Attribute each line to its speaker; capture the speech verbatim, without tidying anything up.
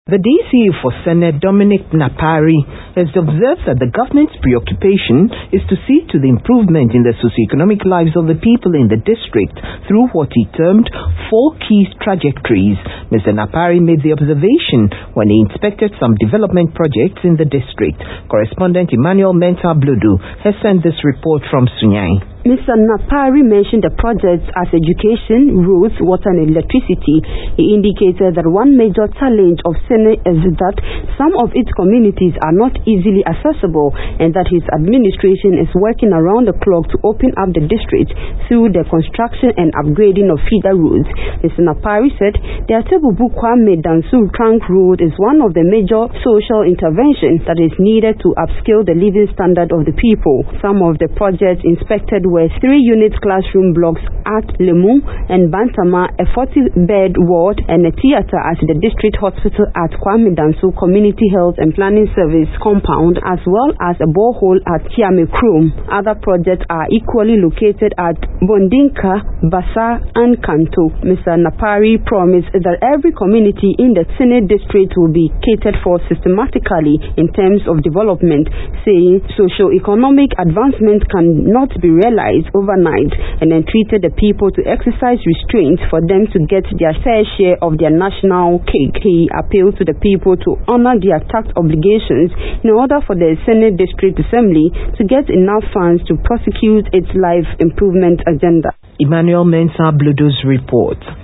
Speaker 1: The D C for Senate Dominic Napari has observed that the government's preoccupation is to see to the improvement in the socio-economic lives of the people in the district through what he termed four key trajectories. Mister Napari made the observation when he inspected some development projects in the district. Correspondent Emmanuel Mensah Blodu has sent this report from Sunyani.
Speaker 2: Mister Napari mentioned the projects as education, roads, water and electricity. He indicated that one major challenge of Senate is that some of its communities are not easily accessible and that his administration is working around the clock to open up the district through the construction and upgrading of feeder roads. Mister Napari said the Atebubu Kwame Dansu Trunk Road is one of the major social interventions that is needed to upscale the living standard of the people. Some of the projects inspected were three-unit classroom blocks at Lemu and Bantama, a forty-bed ward, and a theater at the district hospital at Kwame Dansu Community Health and Planning Service compound, as well as a borehole at Kiame Krum. Other projects are equally located at Bondinka, Basa, and Kanto. Mister Napari promised that every community in the Senate district will be catered for systematically in terms of development, saying socio-economic advancement cannot be realized overnight, and then treated the people to exercise restraint for them to get their fair share of their national cake. He appealed to the people to honor their tax obligations in order for the Senate District Assembly to get enough funds to prosecute its life improvement agenda.
Speaker 1: Emmanuel Mensah Blodu's report.